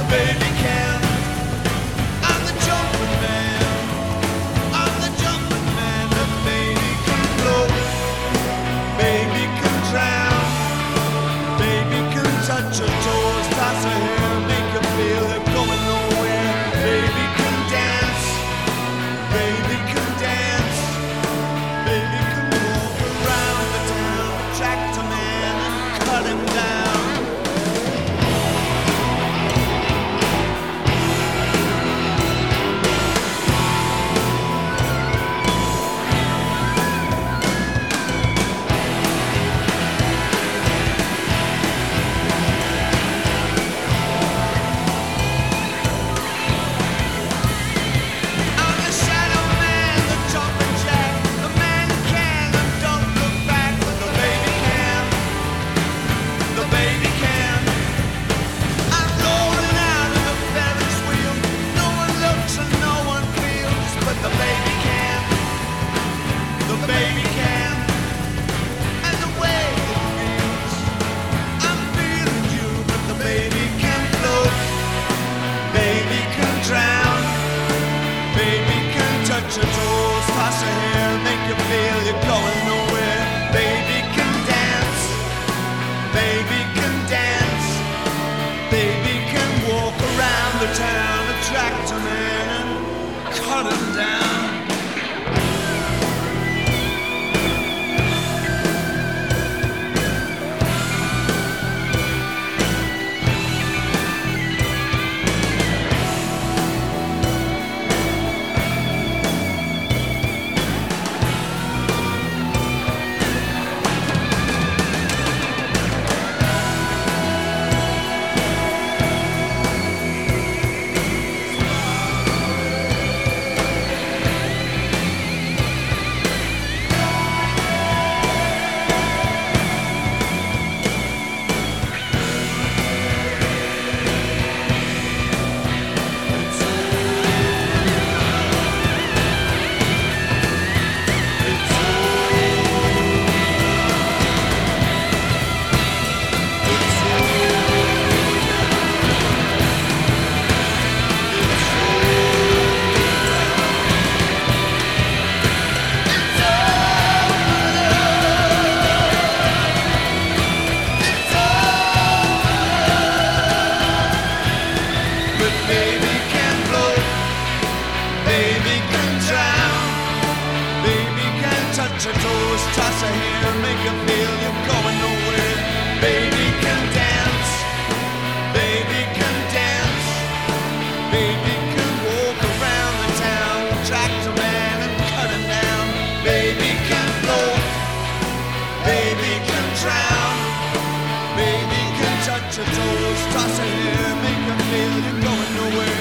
baby can. I'm the jumping man. I'm the jumping man. The baby can float. Baby can drown. Baby can touch your toes, toss her hair, make you feel you're going nowhere. Baby can dance. Baby can dance. Baby can walk around the town, attract a man and cut him down. I'm the shadow man, the jumping jack, the man who can and don't look back, but the baby can. The baby can. I'm rolling out of the Ferris wheel. No one looks and no one feels, but the baby can. The baby can. And the way it feels, I'm feeling you, but the baby can float. Baby can drown. Baby can touch your toes, toss your hair, make you feel you're going nowhere. Baby can dance. Baby can dance. Baby can walk around the town, attract a man and cut him down. But baby can float. Baby can drown. Baby can touch your toes, toss her hair, make you feel you're going nowhere. Baby can dance. Baby can dance. Baby can walk around the town, attract a man and cut him down. Baby can float. Baby can drown. Baby can touch your toes, toss her hair, make you feel you're going nowhere.